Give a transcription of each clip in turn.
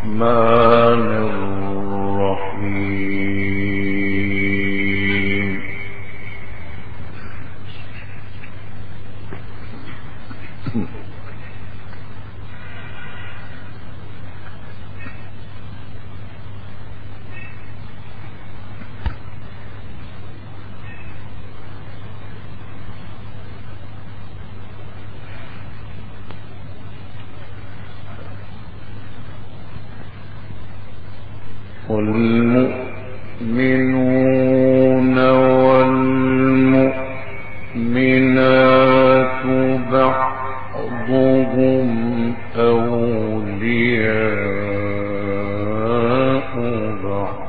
الرحيم. والمؤمنون والمؤمنات بعضهم أولياء بعض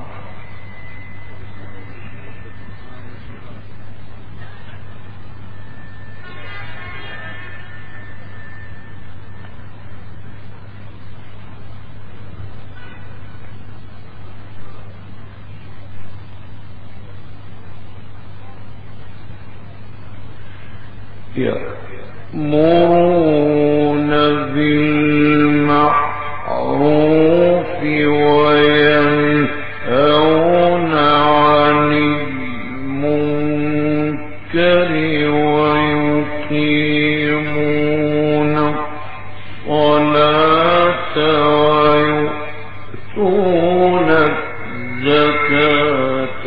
يأمرون بالمعروف وينهون عن المنكر ويقيمون الصلاة ويؤتون الزكاة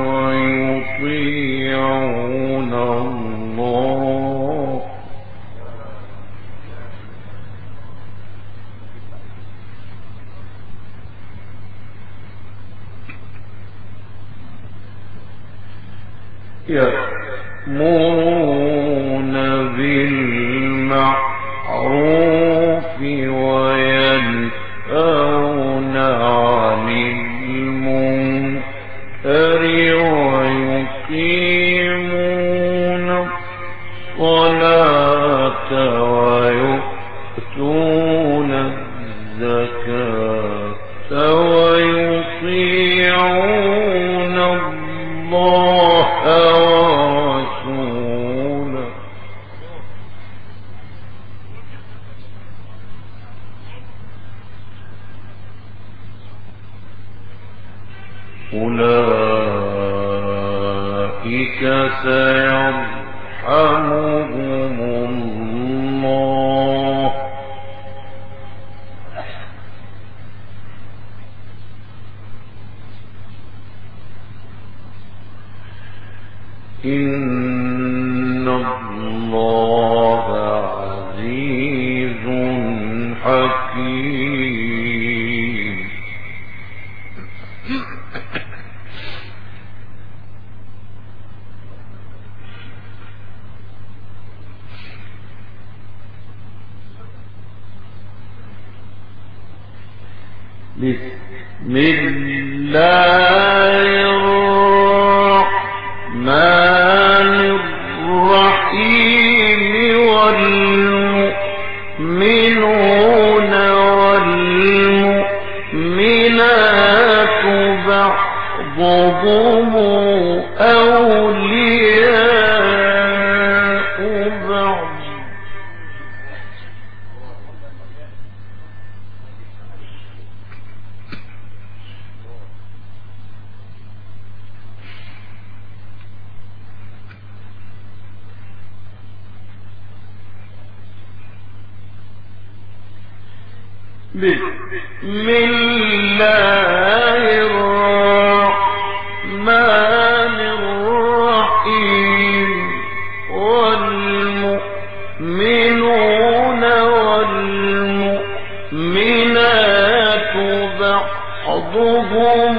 ويطيعون الله يأمرون بالمعروف وينهون عن المنكر ويقيمون الصلاة ويؤتون الزكاة ويطيعون الله ورسوله أولئك سيرحمهم الله إن الله عزيز حكيم. بسم الله الرحمن الرحيم. والمؤمنون والمؤمنات بعضهم أولياء بعض بسم الله الرحمن الرحيم. والمؤمنون والمؤمنات بعضهم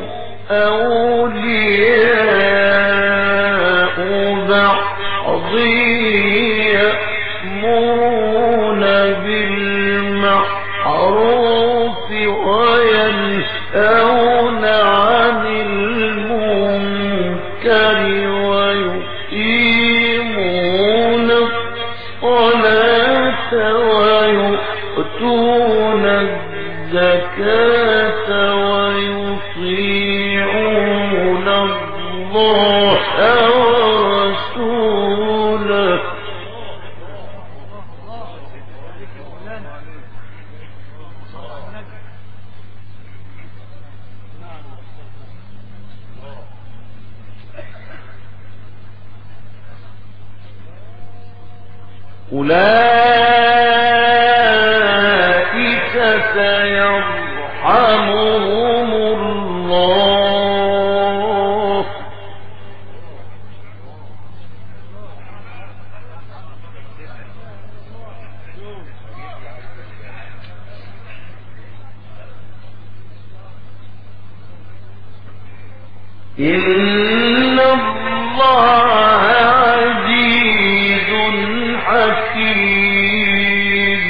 أولياء بعض يأمرون بالمعروف وينهون عن المنكر ويقيمون الصلاة ويؤتون الزكاة ويطيعون الله ورسوله أولئك سيرحمهم الله. إن الله عزيز حكيم.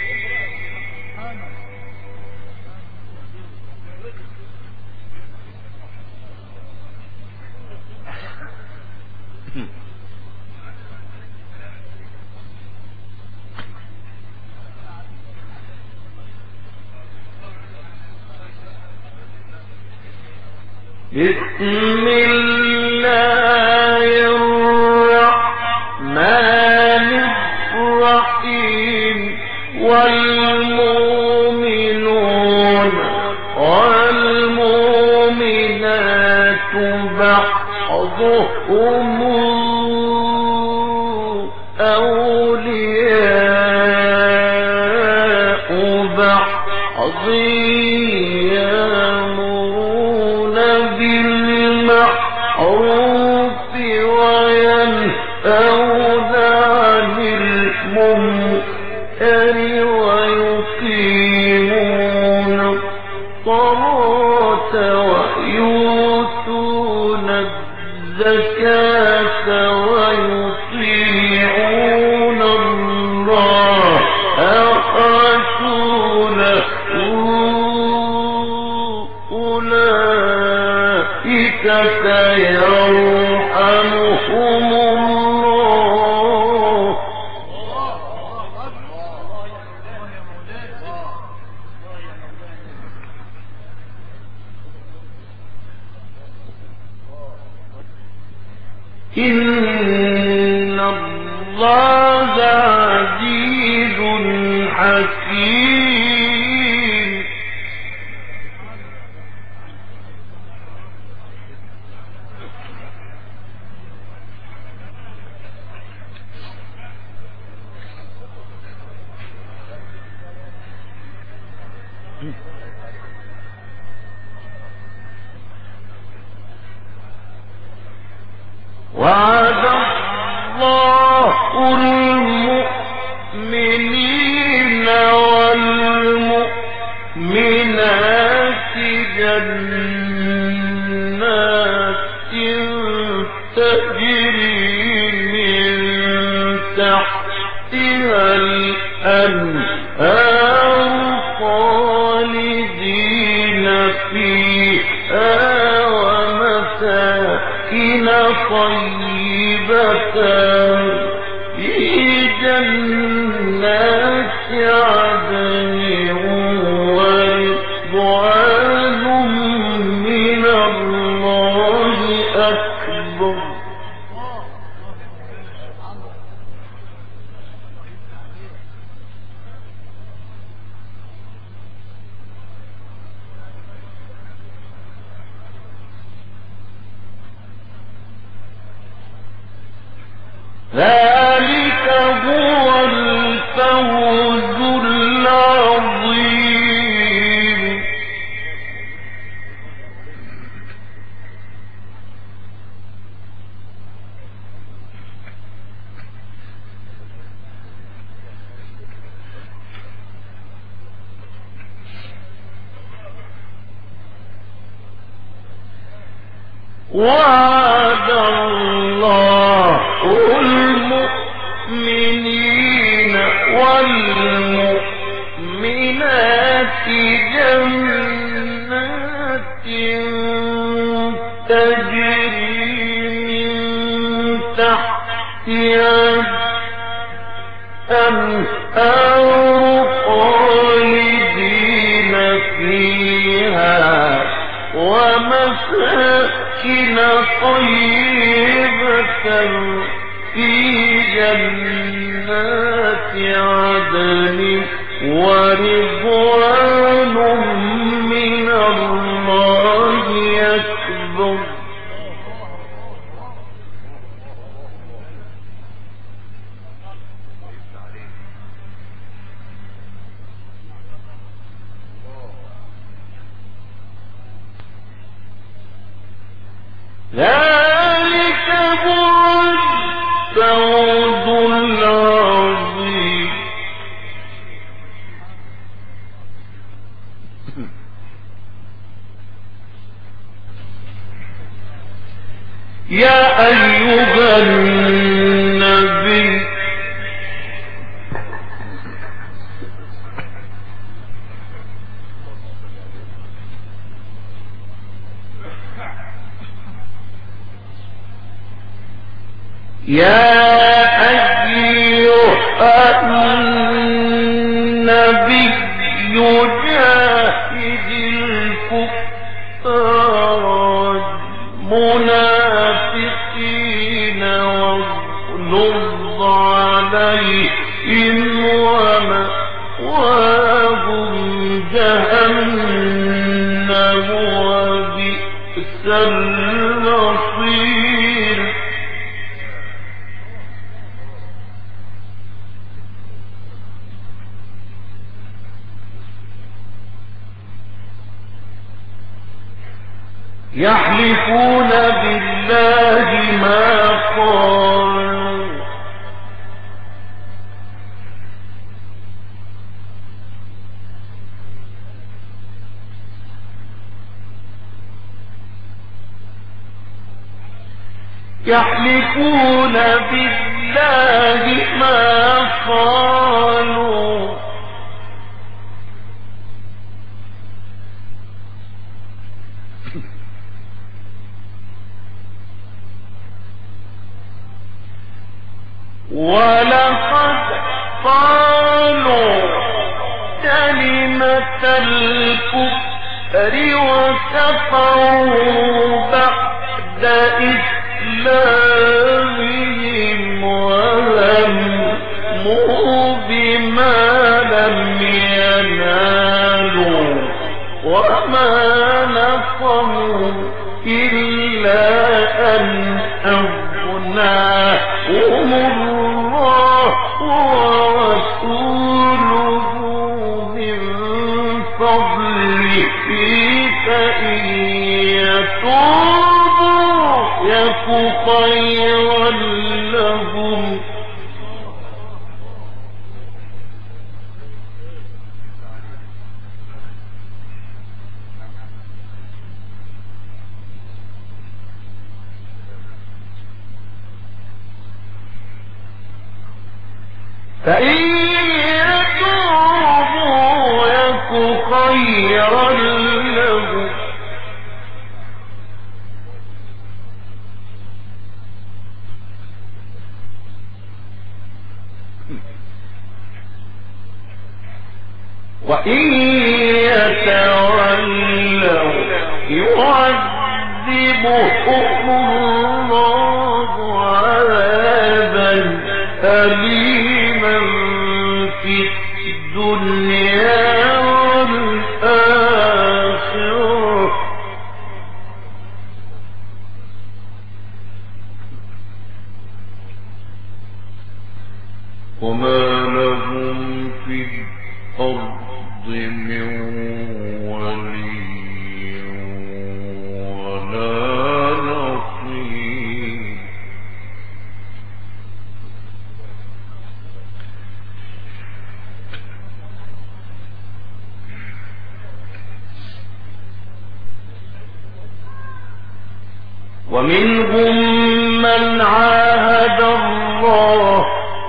بسم الله الرحمن الرحيم. والمؤمنون والمؤمنات بعضهم أولياء بعض بالمعروف وينهون عن المنكر ويقيمون الصلاة ويؤتون الزكاة ويطيعون الله ورسوله أولئك سيرحمهم الله. إن الله عزيز حكيم. وعد الله المؤمنين والمؤمنات جنات تجري من تحتها الأنهار خالدين فيها ومساكن طيبة في جنات عدن ورضوان من الله أكبر. ذلك هو الفوز العظيم. وعد الله المؤمنين والمؤمنات جنات تجري من تحتها الأنهار خالدين فيها ومساكن طيبة في جنات عدن ورضوان من الله أكبر. ذلك هو الفوز العظيم. يا أيها النبي جاهد الكفار والمنافقين واغلظ عليهم ومأواهم جهنم وبئس المصير. يحلفون بالله ما قالوا يحلفون بالله ما قالوا ولقد قالوا كلمة الكفر وكفروا بعد إسلامهم وهموا بما لم ينالوا وما نقموا إلا أن أغناهم الله ورسوله من فضله فإن يتوبوا يك خيرا لهم فإن يتوبوا يك خيرا لهم وإن يتولوا يعذبهم الله عذابا أليما في الدنيا والآخرة وما لهم في الأرض من ولي ولا نصير. ومنهم من عاهد الله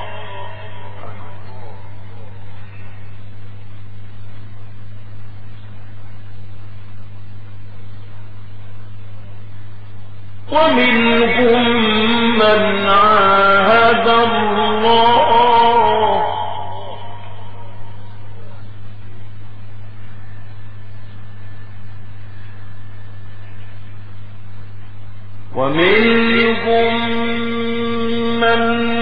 ومنهم من عاهد الله ومنهم من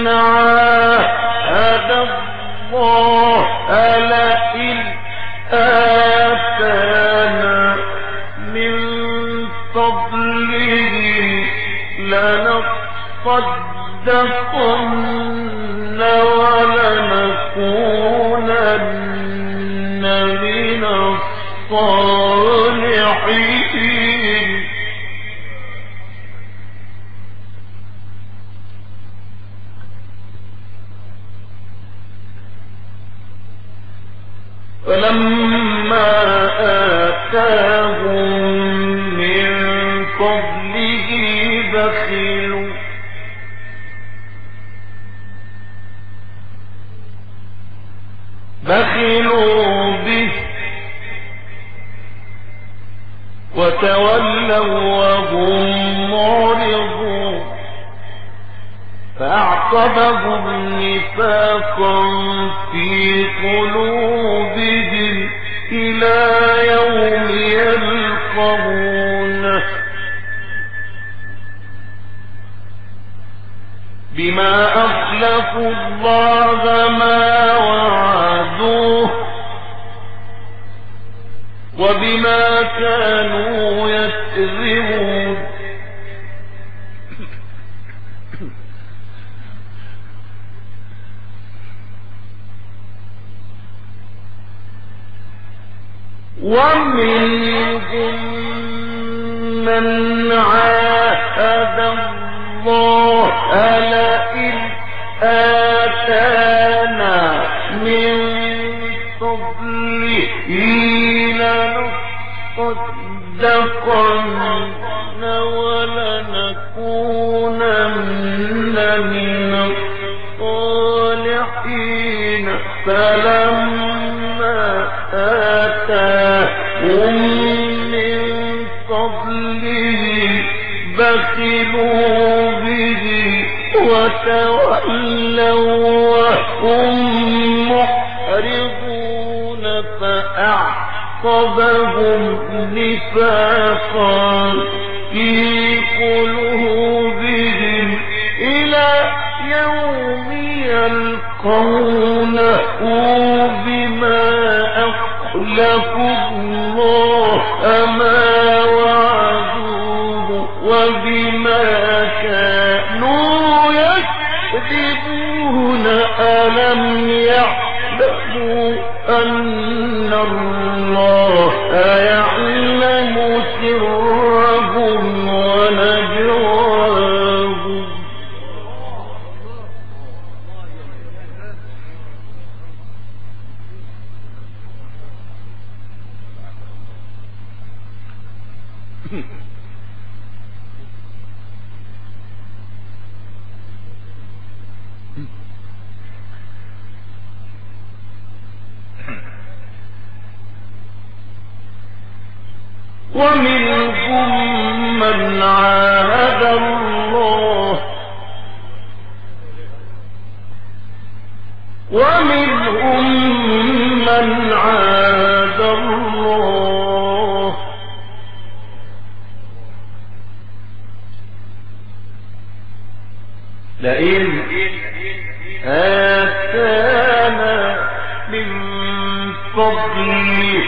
عاهد الله لئن آتانا من فضله لنصدقن ولنكونن من الصالحين. فلما آتاهم من فضله بخلوا به وتولوا وهم معرضون فأعقبهم نفاقا في قلوبهم إلى يوم يلقونه بما أخلفوا الله ما وعدوه وبما كانوا يكذبون ومنهم من عاهد الله لئن آتانا من فضله لنصدقن ولنكونن من الصالحين فلما آتاهم من فضله بخلوا به وتولوا وهم محرضون فأعقبهم نفاقا في قلوبهم إلى يوم يلقونه بما أخلفوا الله ما وعدوه وبما كانوا يكذبون ألم يعلموا أن الله يعلم سرهم ونجواهم ومنهم من عاهد الله ومنهم من عاهد الله لئن آتانا من فضله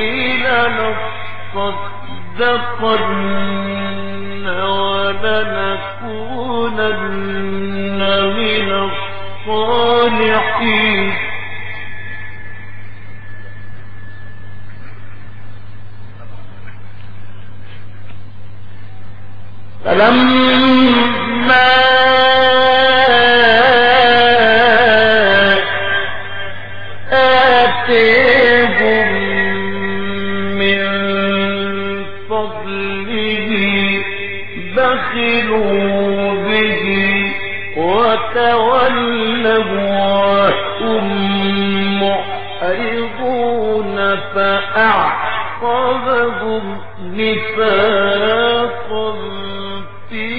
لنصدقن ولنكونن من الصالحين فلما آتاهم من فضله بخلوا به وتولوا وهم معرضون فأعقبهم نفاقا في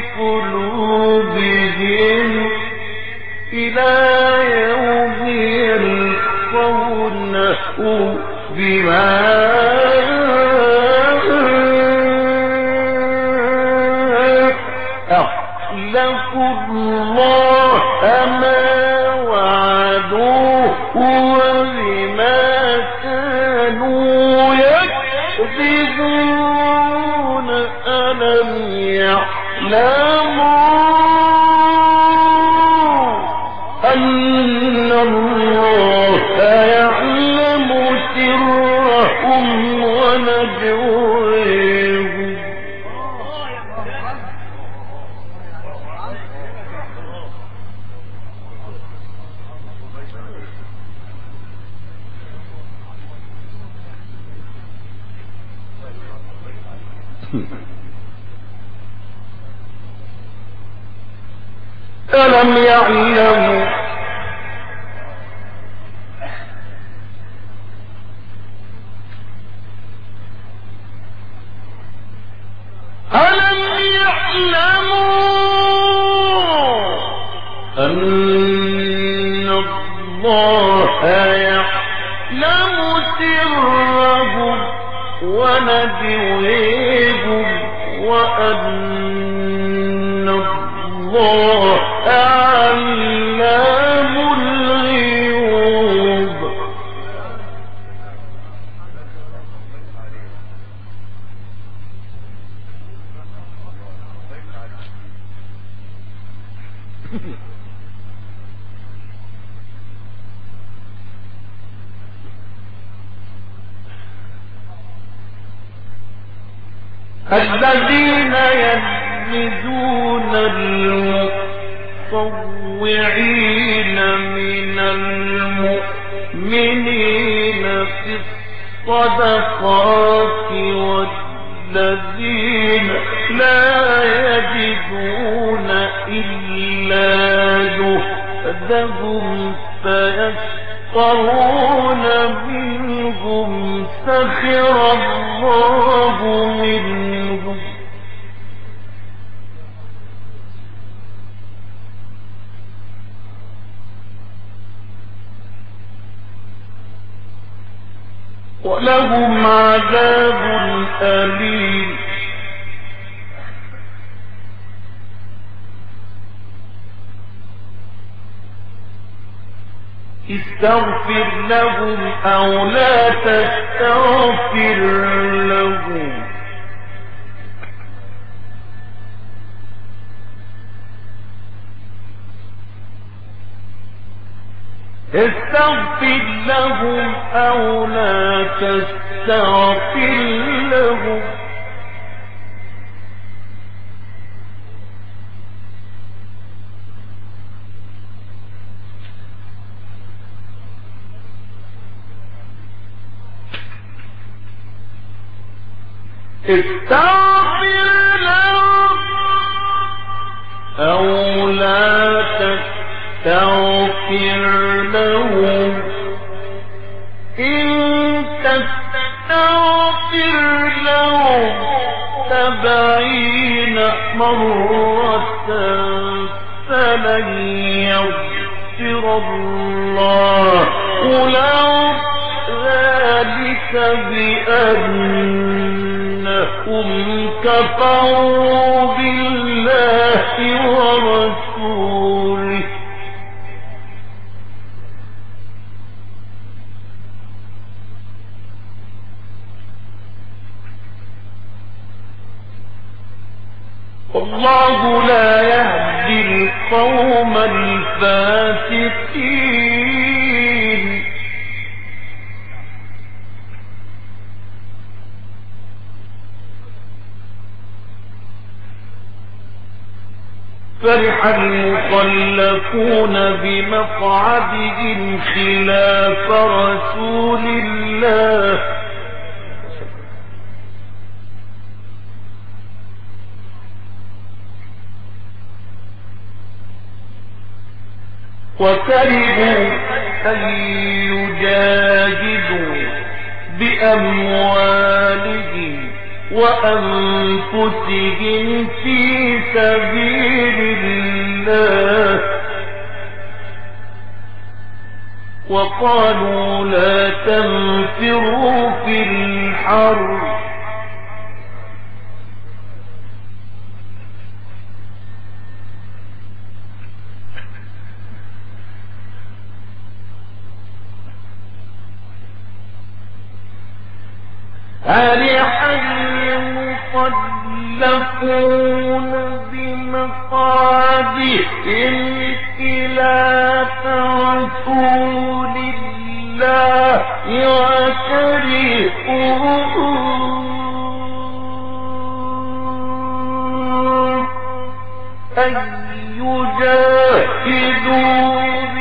قلوبهم إلى يوم يلقونه بما أخلفوا الله ما وعدوه وبما كانوا يكذبون ألم يعلموا أن الله يعلم سرهم ونجواهم ألم يعلموا أن الله يعلم سرهم ونجويهم وأن الله علام الغيوب. الذين يلمزون المطوعين من المؤمنين في الصدقات والذين لا يجدون إلا جهدهم فيسخرون منهم سخر الله منهم ولهم عذاب أليم. استغفر لهم أو لا تستغفر لهم استغفر لهم أو لا تستغفر لهم استغفر لهم أو لا تستغفر لهم إن تستغفر لهم 70 مرة فلن يغفر الله لهم ذلك بأنهم كفروا بالله ورسوله والله لا يهدي القوم الفاسقين. فرح المخلفون بمقعدهم خلاف رسول الله وكرهوا أن يجاهدوا بأموالهم وأنفسهم في سبيل الله وقالوا لا تنفروا في الحر فرح المخلفون بمقعدهم خلاف رسول الله وكرهوا أن يجاهدوا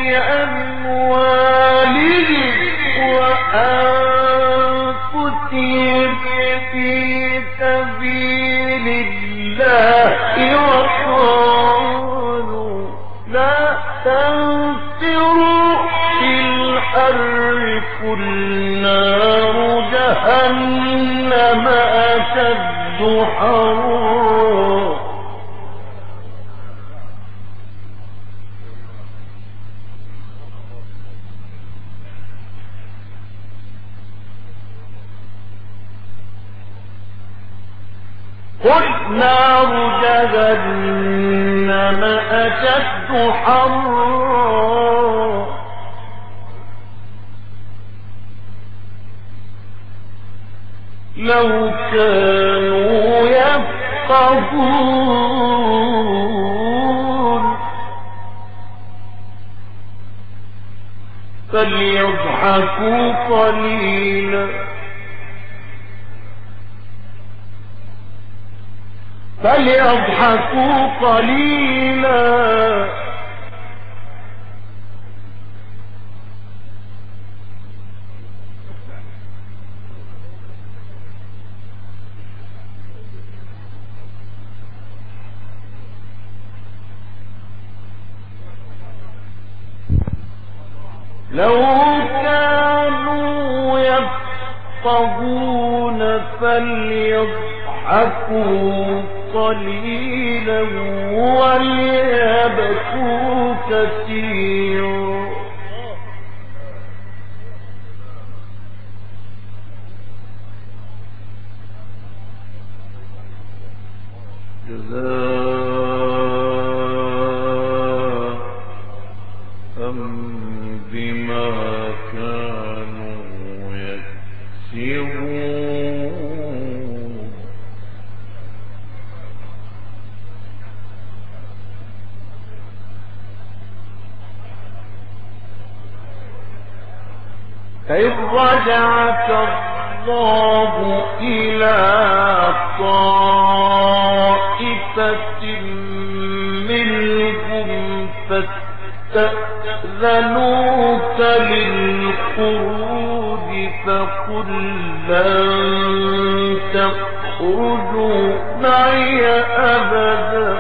بأموالهم وأنفسهم في سبيل نار جهنم أشد حرا قل نار جهنم أشد حرا لو كانوا يفقهون فليضحكوا قليلا فليضحكوا قليلا لو كانوا يفقهون فليضحكوا قليلا وليبكوا كثيرا جزاء بما كانوا يكسبون فإن رجعك الله إلى طائفة منهم فاستأذنوك للخروج فقل لن تخرجوا معي أبدا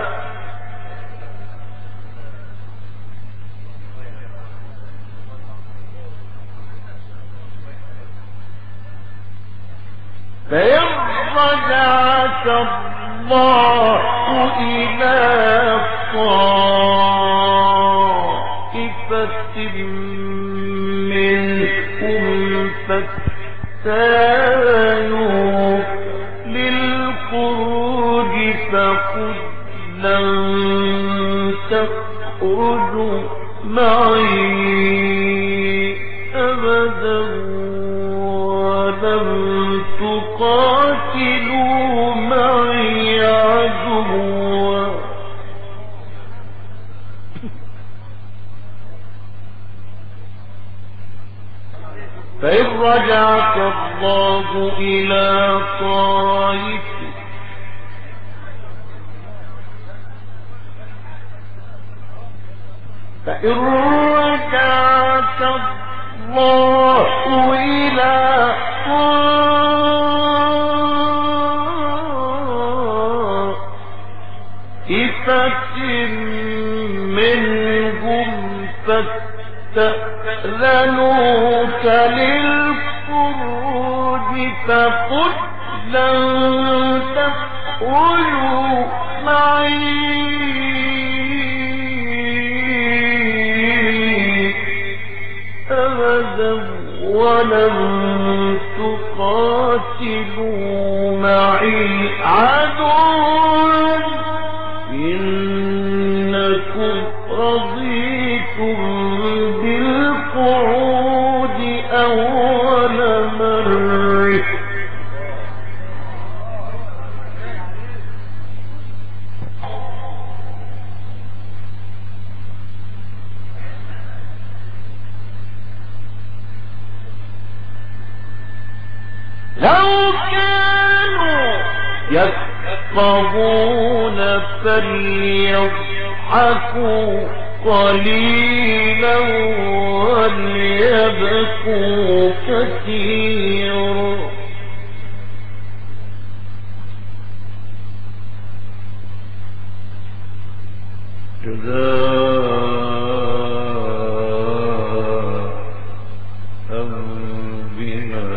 فإن رجعك الله إلى طائفة منهم فاستأذنوك للخروج فقل لن تخرجوا معي أبدا ولن تقاتلوا معي عدوا فإن رجعك الله إلى طائفة فإن رجعك الله إلى طائفة منهم فاستأذنوك للخروج فقل لن تخرجوا معي أبدا ولن تقاتلوا معي عدوا إنكم رضيتم بالقعود أول مرة لو كانوا يفقهون فليضحكوا قليلا وليبكوا كثيرا جزاء بما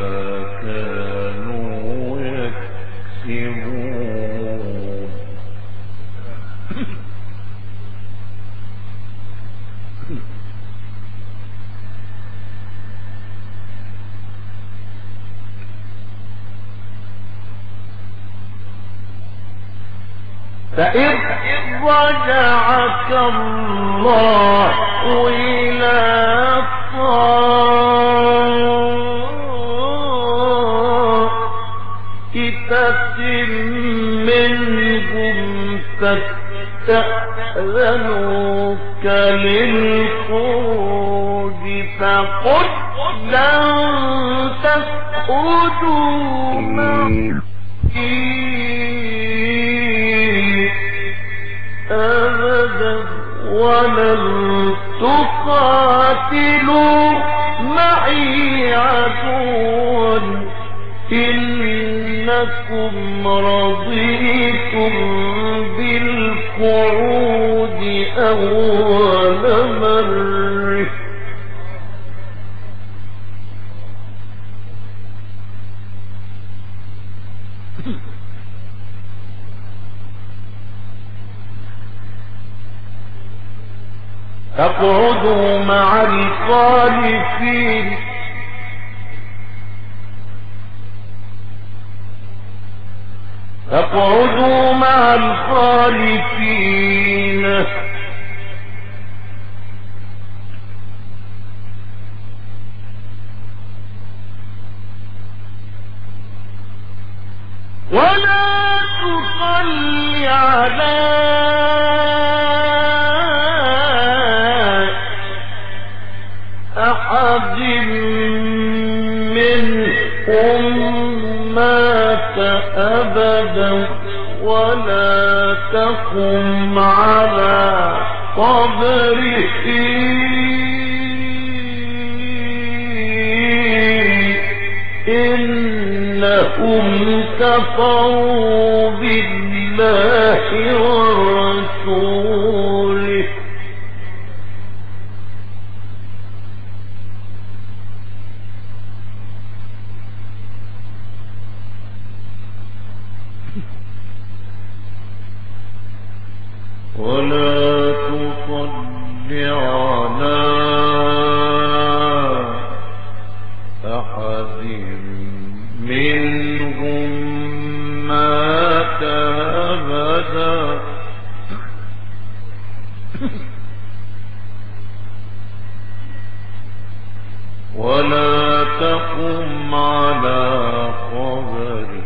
فإذ رجعك الله إلى طائفة منهم فاستأذنوك للخروج فقل لن تخرجوا معي أبدا ولن تقاتلوا معي عدوا إنكم رضيتم بالقعود أول مرة تقعدوا مع الخالفين تقعدوا مع الخالفين ولا تصل على أحد منهم مات أبدا ولا تقم على قبره إنهم كفروا بالله ورسوله ولا تصل على أحد منهم مات أبدا ولا تقم على قبره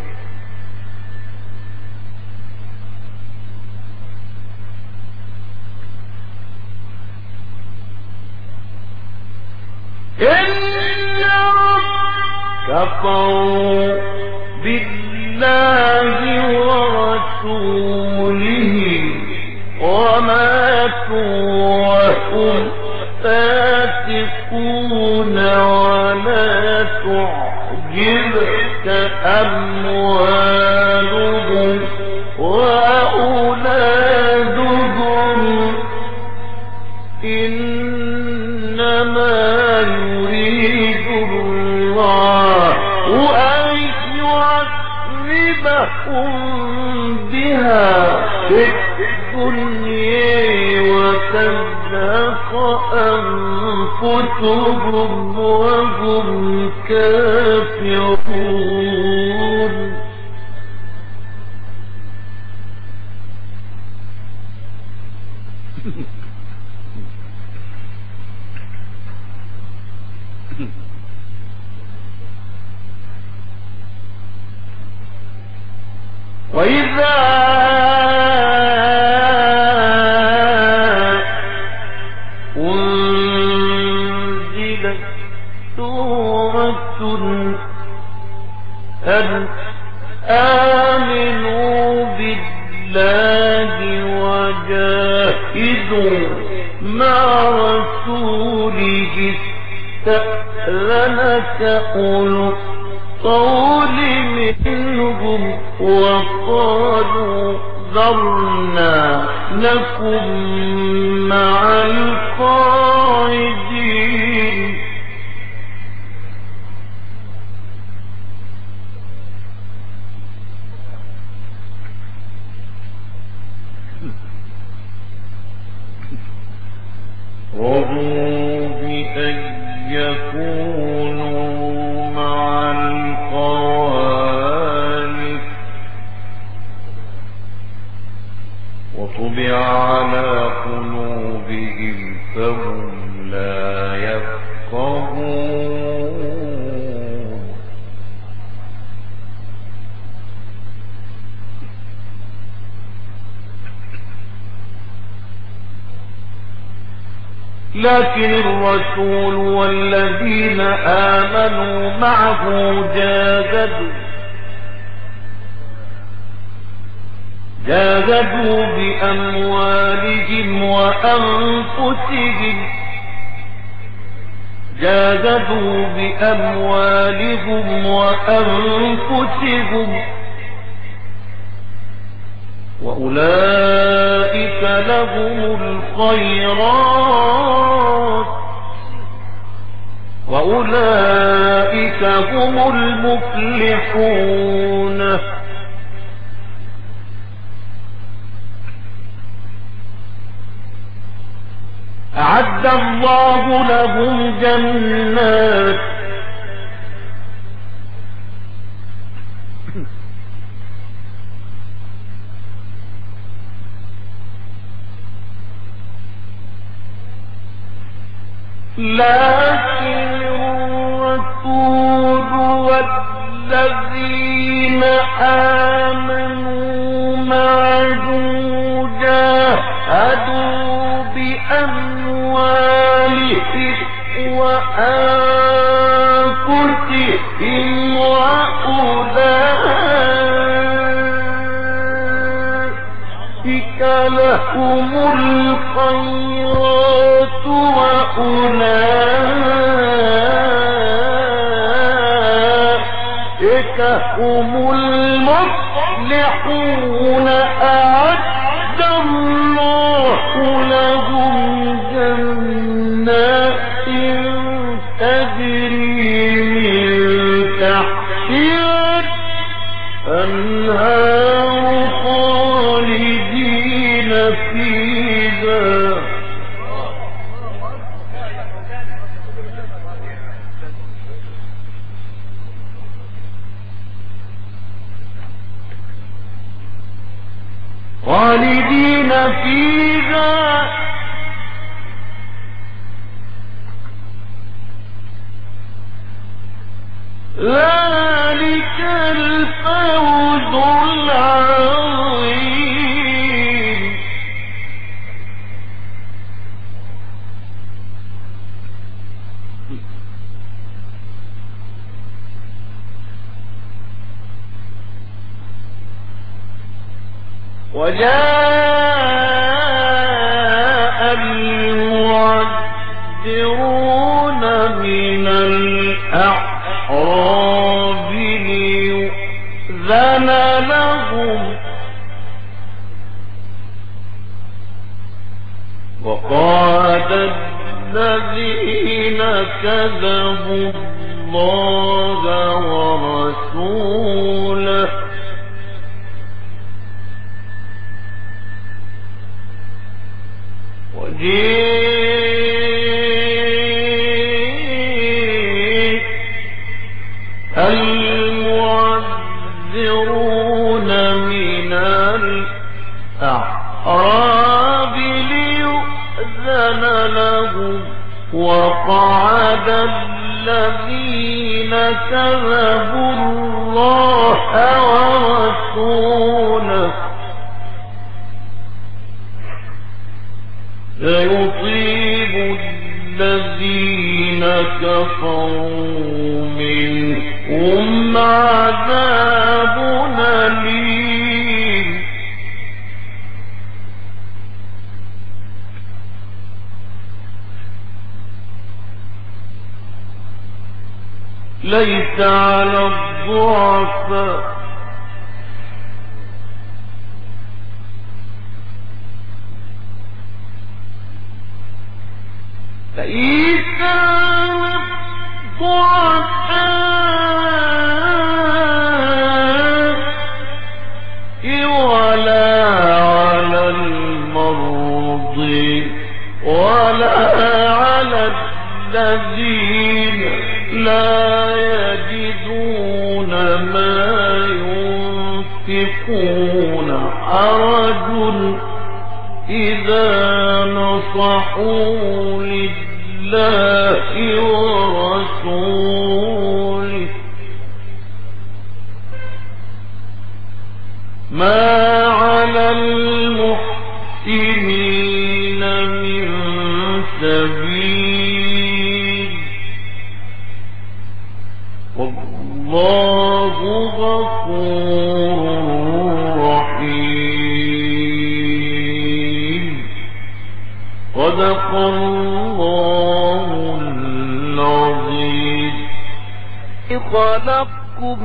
إنهم كفروا بالله ورسوله وماتوا وهم فاسقون ولا تعجبك أموالهم وأولادهم إنما يريد الله أن يعذبهم بها في الدنيا وتزهق أنفسهم وهم كافرون وإذا أنزلت سورة أن آمنوا بالله وجاهدوا مع رسوله استأذنك أولو الطول منهم وقالوا ذرنا لكم مع القاعدين رضوا بأن يكونوا مع الخوالف لكن الرسول والذين آمنوا معه جاهدوا بأموالهم وأنفسهم وأولئك لهم الخيرات وأولئك هم المفلحون. أعد الله لهم جنات لكن الرسول والذين آمنوا معه جاهدوا بأموالهم وأنفسهم وأولئك لهم الخيرات وأولئك هم المفلحون. أعد الله لهم جنات تجري من تحتها الأنهار خالدين فيها ذلك الفوز العظيم. وجاء المعذرون من الأعراب ليؤذن لهم وقال الذين كذبوا الله ورسوله المعذرون من الأعراب ليؤذن لهم وقعد الذين كذبوا الله ورسوله سيصيب الذين كفروا منهم عذاب أليم. ليس على الضعفاء ليس على الضعفاء ولا على المرضى ولا على الذين لا يجدون ما ينفقون حرج إذا نصحوا لله ورسوله ما على المحسنين من سبيل والله غفور رحيم. صدق الله العظيم. خلقكم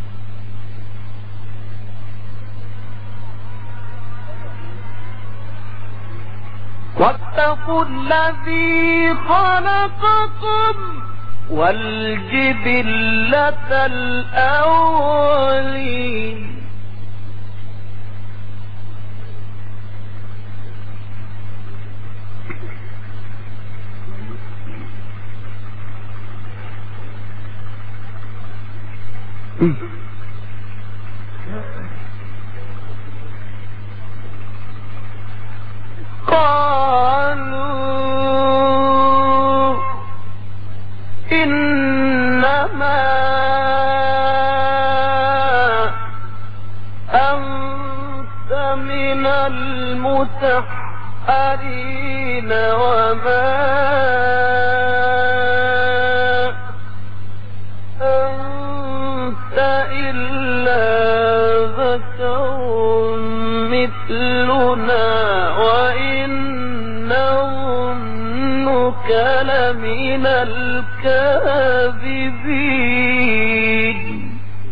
واتقوا الذي خلقكم والجبلة الأولين. قالوا إنما أنت من المسحرين وما أنت إلا بشر مثلنا وإن نظنك لمن الكاذبين.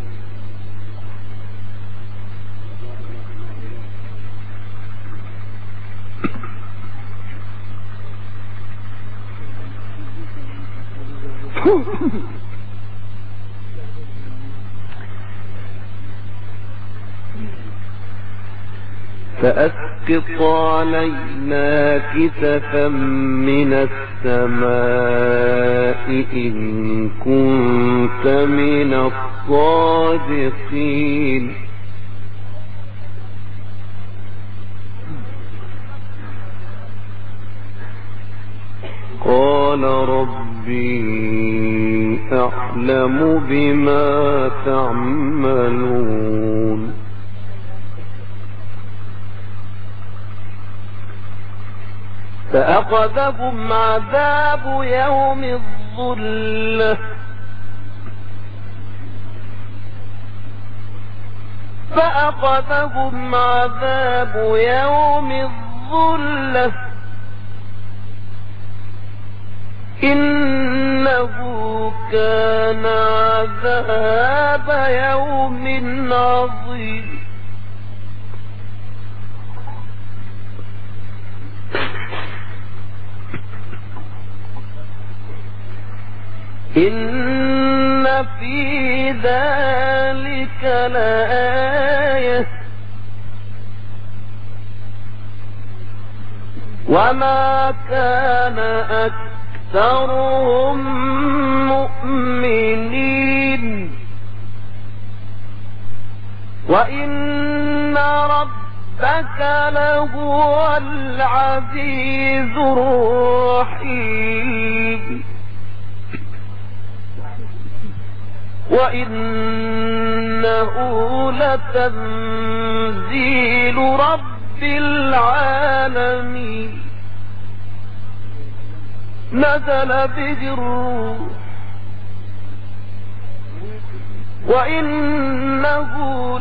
فأسقط علينا كسفا من السماء إن كنت من الصادقين. قال ربي أعلم بما تعملون. فأخذهم عذاب يوم الظلة فأخذهم عذاب يوم الظلة إنه كان عذاب يوم عظيم. إن في ذلك لآية وما كان أكثرهم مؤمنين وإن ربك لهو العزيز الرحيم. وإنه لتنزيل رب العالمين نزل به الروح وإنه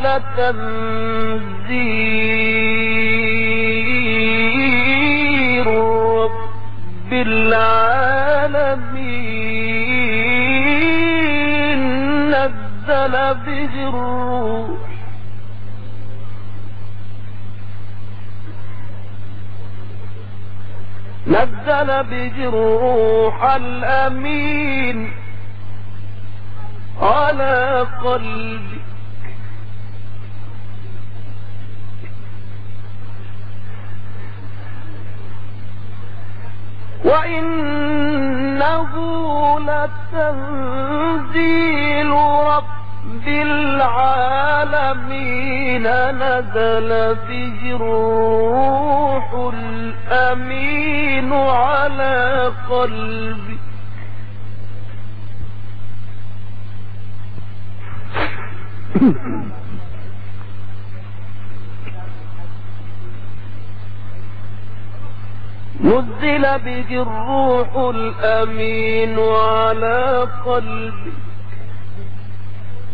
لتنزيل رب العالمين نزل به الروح الأمين على قلبك وإنه لتنزيل رب العالمين نزل به الروح الأمين على قلبك نزل به الروح الأمين على قلبك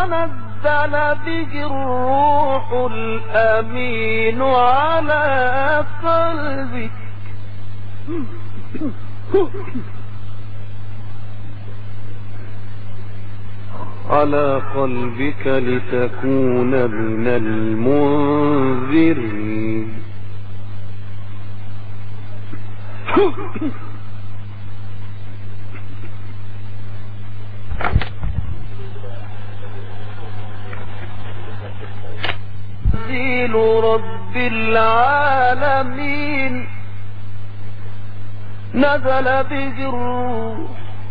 تنزل به الروح الأمين على قلبك لتكون من المنذرين. تنزيل رب العالمين نزل به الروح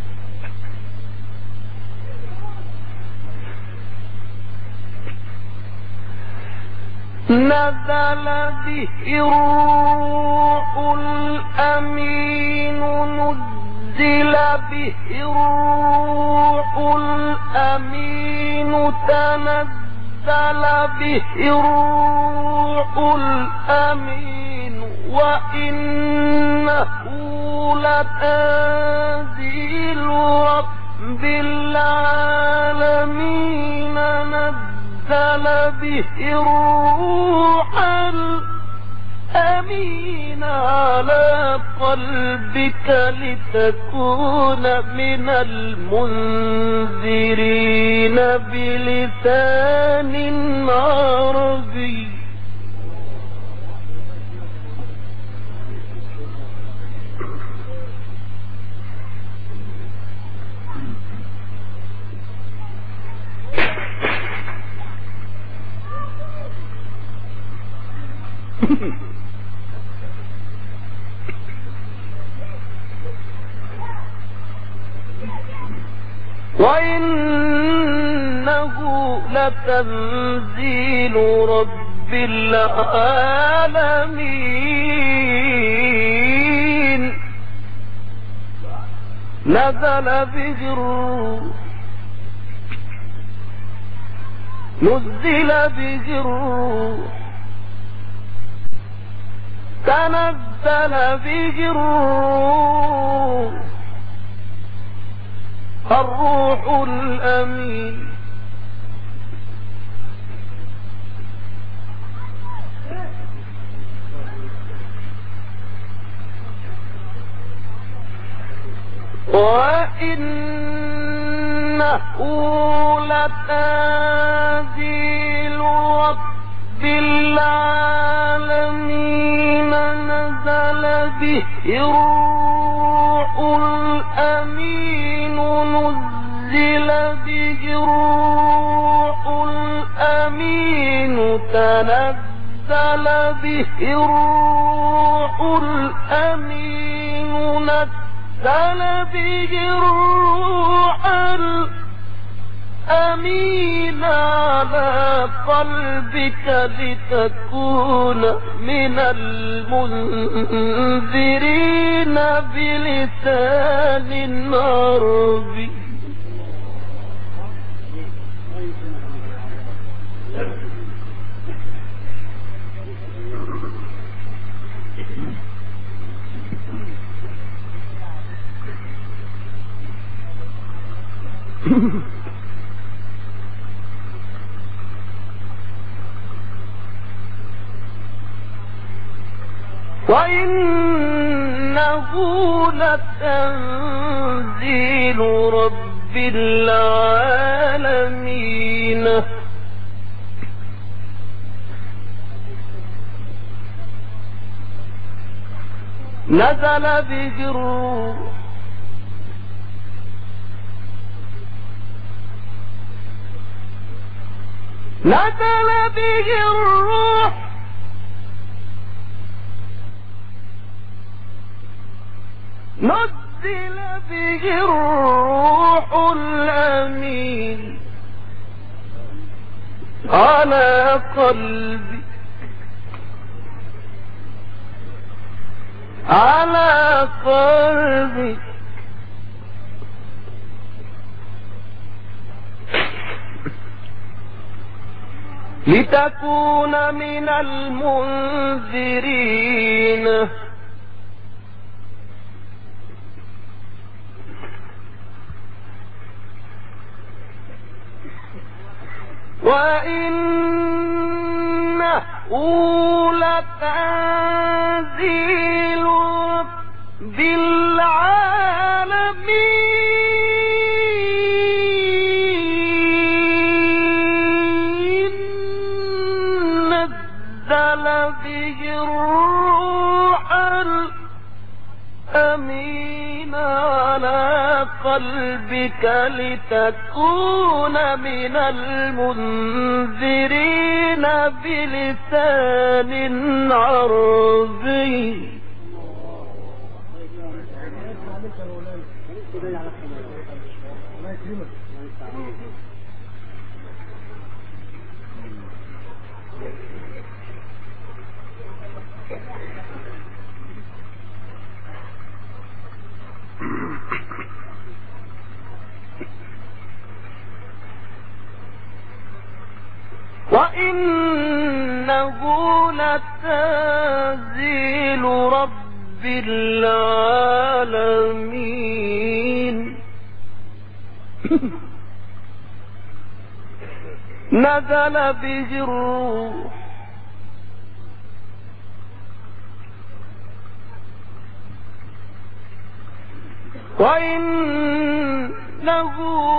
الأمين نزل به الروح الأمين تنزل به الروح الأمين وإنه لتنزيل رب العالمين نزل به الروح الأمين على قلبك لتكون من المنذرين بلسان عربي. وإنه لتنزيل رب العالمين نزل به الروح نزل به الروح تنزل به الروح الأمين وإنه لتنزيل رب العالمين نزل به الروح الأمين نزل به الروح الأمين تنزل به الروح الأمين نزل به الروح الأمين على قلبك لتكون من المنذرين بلسان عربي. وإنه لتنزيل رب العالمين نزل به الروح نزل به الروح نزل به الروح الأمين على قلبك لتكون من المنذرين وإنه لتنزيل رب العالمين نزل به الروح الأمين على قلبك لتكون من المنذرين بلسان عربي. وإنه لتنزيل رب العالمين نزل به الروح وإنه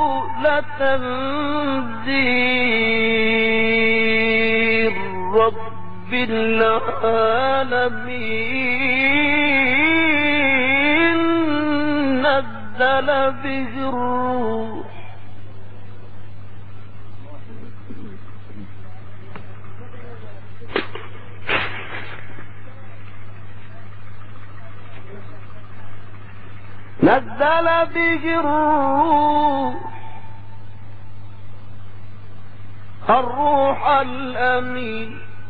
لتنزيل رب العالمين نزل به الروح نزل به الروح الأمين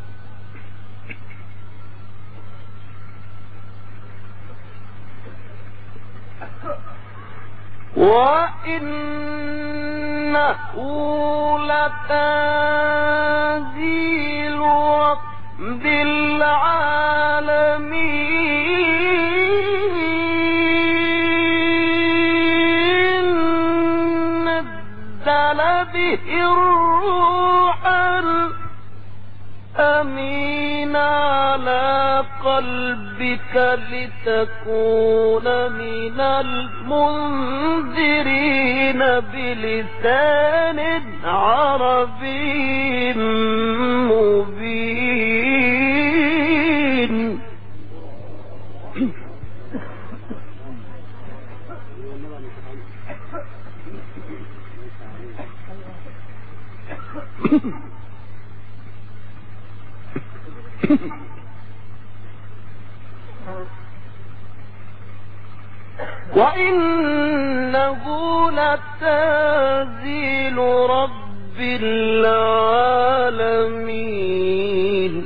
وإنه لتنزيل رب العالمين نزل به الروح الأمين على قلبك لتكون من المنذرين بلسان عربي مبين. وإنه لتنزيل رب العالمين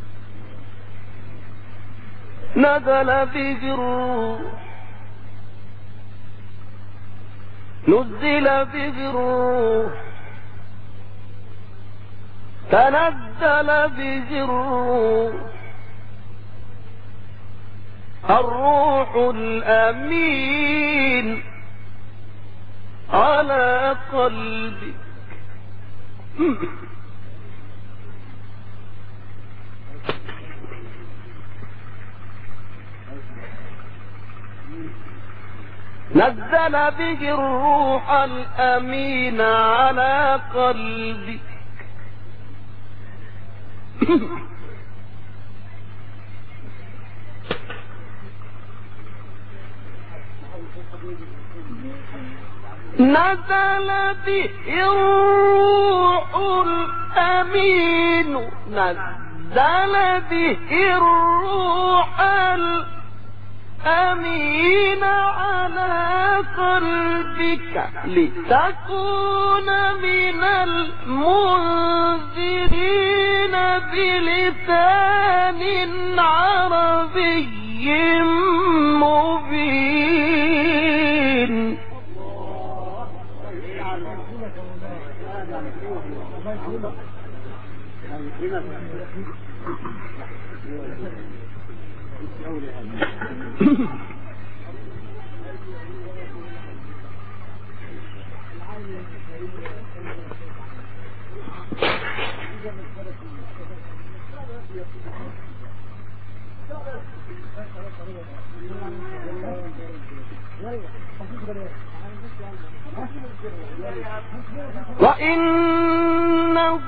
نزل به الروح نزل به الروح تنزل به الروح الأمين على قلبك نزل به الروح الأمين على قلبك نزل به الروح الأمين نزل به الروح الأمين على قلبك لتكون من المنذرين بلسان عربي مبين. وإنه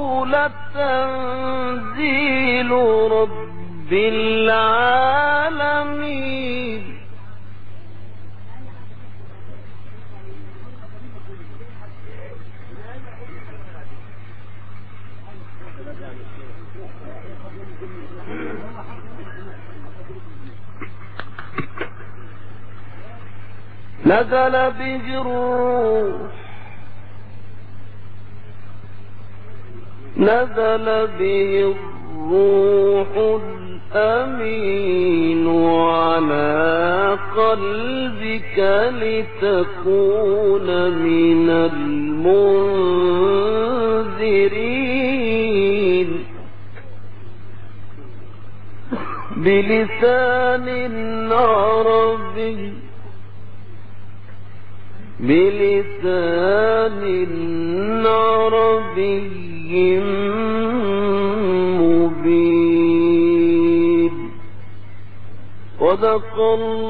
لتنزيل رب العالمين نزل به الروح الأمين على قلبك لتكون من المنذرين بلسان عربي مبين. صدق الله